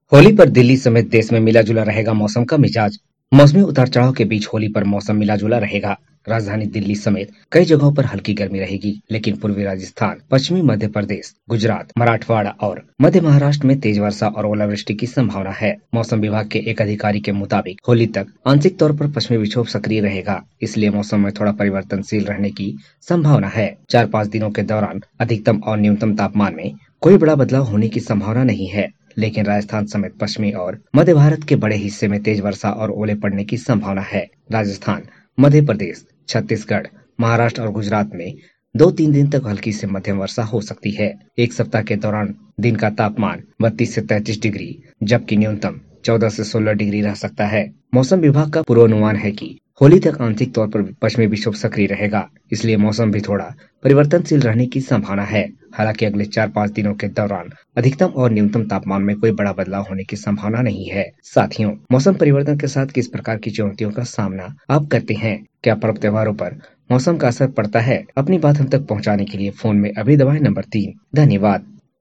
होली पर दिल्ली समेत देश में मिला-जुला रहेगा मौसम का मिजाज। मौसमी उतार-चढ़ाव के बीच होली पर मौसम मिला-जुला रहेगा। राजधानी दिल्ली समेत कई जगहों पर हल्की गर्मी रहेगी, लेकिन पूर्वी राजस्थान, पश्चिमी मध्य प्रदेश, गुजरात, मराठवाड़ा और मध्य महाराष्ट्र में तेज वर्षा और ओलावृष्टि की संभावना है। मौसम विभाग के एक अधिकारी के मुताबिक होली तक आंशिक तौर पर पश्चिमी विक्षोभ सक्रिय रहेगा, इसलिए मौसम में थोड़ा परिवर्तनशील रहने की संभावना है। 4-5 दिनों के दौरान अधिकतम और न्यूनतम तापमान में कोई बड़ा बदलाव होने की संभावना नहीं है, लेकिन राजस्थान समेत पश्चिमी और मध्य भारत के बड़े हिस्से में तेज वर्षा और ओले पड़ने की संभावना है। राजस्थान, मध्य प्रदेश, छत्तीसगढ़, महाराष्ट्र और गुजरात में 2-3 दिन तक हल्की से मध्यम वर्षा हो सकती है। एक सप्ताह के दौरान दिन का तापमान 32 से 33 डिग्री, जबकि न्यूनतम 14 से 16 डिग्री रह सकता है। मौसम विभाग का पूर्वानुमान है कि होली तक आंशिक तौर पर पश्चिमी विक्षोभ सक्रिय रहेगा, इसलिए मौसम भी थोड़ा परिवर्तनशील रहने की संभावना है। हालांकि अगले 4-5 दिनों के दौरान अधिकतम और न्यूनतम तापमान में कोई बड़ा बदलाव होने की संभावना नहीं है। साथियों, मौसम परिवर्तन के साथ किस प्रकार की चुनौतियों का सामना आप करते हैं? क्या पर्व त्योहारों पर मौसम का असर पड़ता है? अपनी बात हम तक पहुंचाने के लिए फोन में अभी दबाएं नंबर 3। धन्यवाद।